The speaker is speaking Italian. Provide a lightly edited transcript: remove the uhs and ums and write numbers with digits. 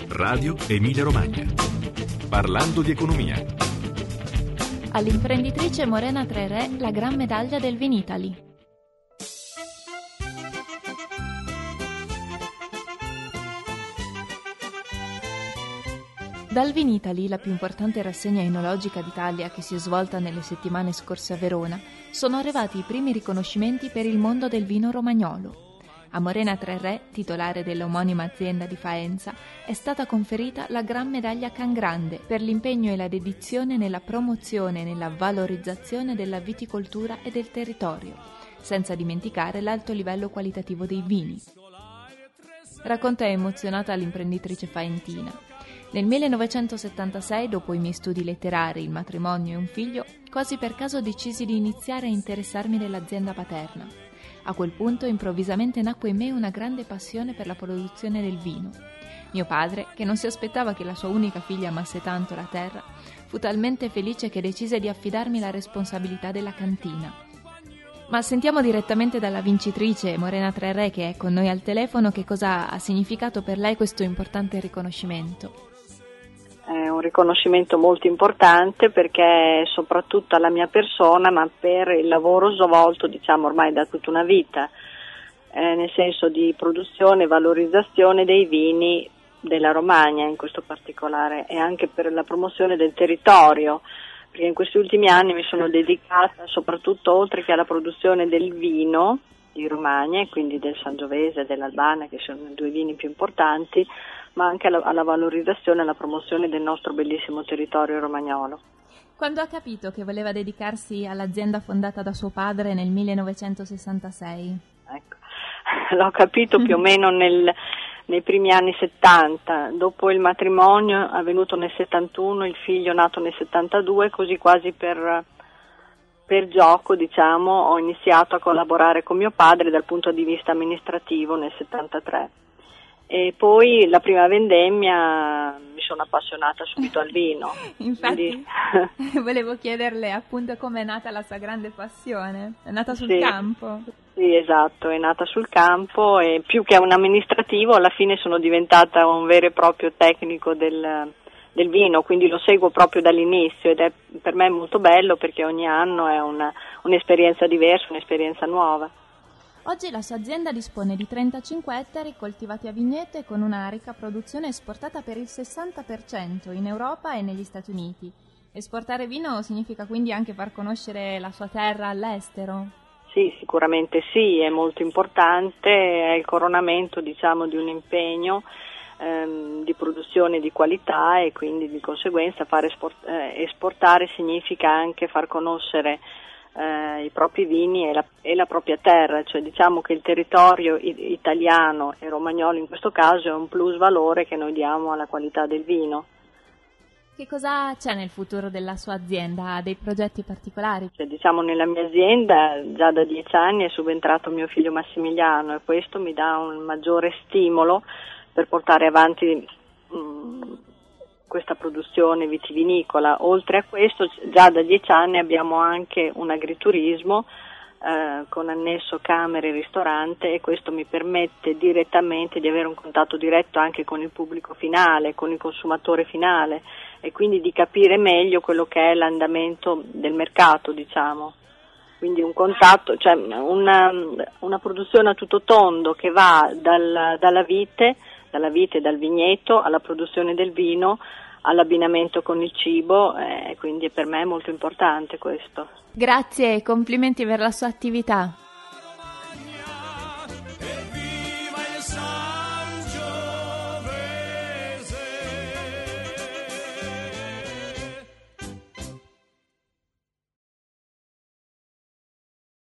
Radio Emilia Romagna. Parlando di economia. All'imprenditrice Morena Tre Re la gran medaglia del Vinitaly. Dal Vinitaly, la più importante rassegna enologica d'Italia che si è svolta nelle settimane scorse a Verona, sono arrivati i primi riconoscimenti per il mondo del vino romagnolo. A Morena Tre Re, titolare dell'omonima azienda di Faenza, è stata conferita la Gran Medaglia Can Grande per l'impegno e la dedizione nella promozione e nella valorizzazione della viticoltura e del territorio, senza dimenticare l'alto livello qualitativo dei vini. Racconta emozionata l'imprenditrice faentina. Nel 1976, dopo i miei studi letterari, il matrimonio e un figlio, quasi per caso decisi di iniziare a interessarmi dell'azienda paterna. A quel punto improvvisamente nacque in me una grande passione per la produzione del vino. Mio padre, che non si aspettava che la sua unica figlia amasse tanto la terra, fu talmente felice che decise di affidarmi la responsabilità della cantina. Ma sentiamo direttamente dalla vincitrice Morena Tre Re, che è con noi al telefono, che cosa ha significato per lei questo importante riconoscimento. È un riconoscimento molto importante perché soprattutto alla mia persona, ma per il lavoro svolto diciamo ormai da tutta una vita, nel senso di produzione e valorizzazione dei vini della Romagna in questo particolare, e anche per la promozione del territorio, perché in questi ultimi anni mi sono dedicata soprattutto, oltre che alla produzione del vino di Romagna, e quindi del Sangiovese e dell'Albana, che sono i due vini più importanti, ma anche alla valorizzazione e alla promozione del nostro bellissimo territorio romagnolo. Quando ha capito che voleva dedicarsi all'azienda fondata da suo padre nel 1966? Ecco, l'ho capito più o meno nei primi anni 70, dopo il matrimonio avvenuto nel 71, il figlio nato nel 72, così quasi per gioco, diciamo, ho iniziato a collaborare con mio padre dal punto di vista amministrativo nel 73. E poi la prima vendemmia mi sono appassionata subito al vino. Infatti volevo chiederle appunto come è nata la sua grande passione. È nata sul campo? Sì, esatto, è nata sul campo, e più che un amministrativo alla fine sono diventata un vero e proprio tecnico del vino, quindi lo seguo proprio dall'inizio, ed è per me molto bello perché ogni anno è un'esperienza diversa, un'esperienza nuova. Oggi la sua azienda dispone di 35 ettari coltivati a vigneto e con una ricca produzione esportata per il 60% in Europa e negli Stati Uniti. Esportare vino significa quindi anche far conoscere la sua terra all'estero? Sì, sicuramente sì, è molto importante, è il coronamento, diciamo, di un impegno di produzione di qualità, e quindi di conseguenza esportare significa anche far conoscere i propri vini e la propria terra, cioè diciamo che il territorio italiano e romagnolo in questo caso è un plus valore che noi diamo alla qualità del vino. Che cosa c'è nel futuro della sua azienda? Ha dei progetti particolari? Cioè, diciamo, nella mia azienda già da 10 anni è subentrato mio figlio Massimiliano, e questo mi dà un maggiore stimolo per portare avanti questa produzione vitivinicola. Oltre a questo, già da 10 anni abbiamo anche un agriturismo con annesso camere e ristorante, e questo mi permette direttamente di avere un contatto diretto anche con il pubblico finale, con il consumatore finale, e quindi di capire meglio quello che è l'andamento del mercato, diciamo. Quindi un contatto, cioè una produzione a tutto tondo che va dalla vite e dal vigneto alla produzione del vino, all'abbinamento con il cibo, quindi per me è molto importante questo. Grazie e complimenti per la sua attività.